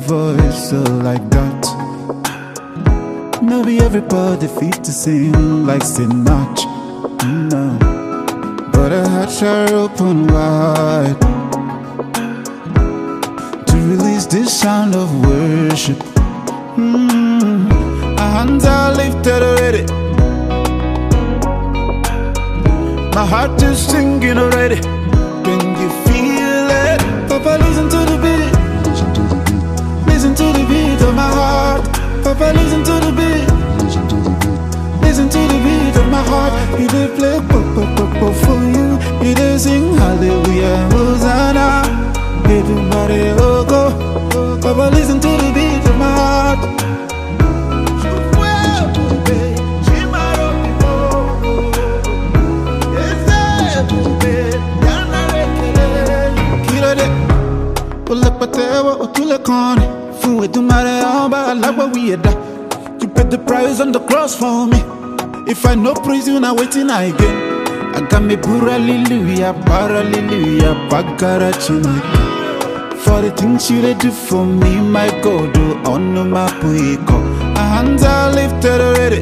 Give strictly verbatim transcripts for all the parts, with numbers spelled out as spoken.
voice so like that. No be everybody fit to sing like Sinach, no. But I had her open wide to release this sound of worship. Mm. My hands are lifted already, my heart is singing already. Can you feel it? Papa, listen to the beat. Listen to the beat of my heart. Papa, listen to the beat. Listen to the beat of my heart. He did play pop for you. He did sing hallelujah, Hosanna. He do body oh go. Papa, listen to the beat of my heart. You paid the price on the cross for me. If I no praise you, now waiting again. I got me pura hallelujah, para hallelujah, bagara chineke. For the things you did do for me, my God, do honor my puiko. My hands are lifted already,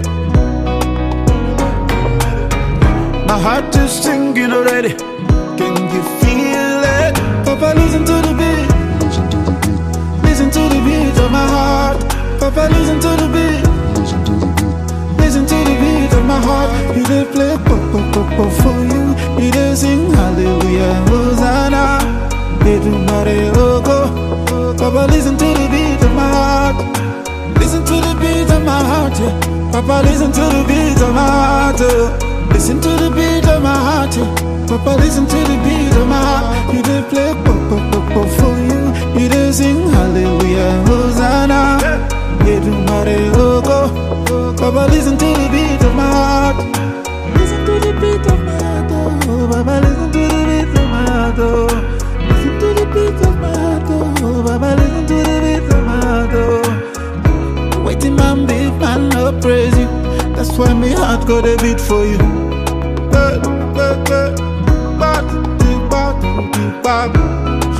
my heart is singing already. Can you feel it? Papa, listen to the beat. Listen to the beat of my heart. Papa, listen to the beat. Listen to the beat of my heart. He did play pop pop pop pop for you. He did sing hallelujah, Hosanna. He do body oh go. Papa, listen to the beat of my heart. Listen to the beat of my heart, yeah. Papa, listen to the beat of my heart, yeah. Listen to the beat of my heart, yeah. Papa, listen to the beat of my heart. He did play pop pop pop pop for you. He did sing hallelujah, Hosanna. He do body oh go. Papa, listen to the beat of my heart. Listen to the beat of my heart, oh. Papa, listen to the beat of my heart, oh. Listen to the beat of my heart, oh. Papa, listen to the beat of my heart, oh. Waiting man, big man, no praise you. That's why my heart got a beat for you. Bad, bad, bad, bad, bad, bad, bad.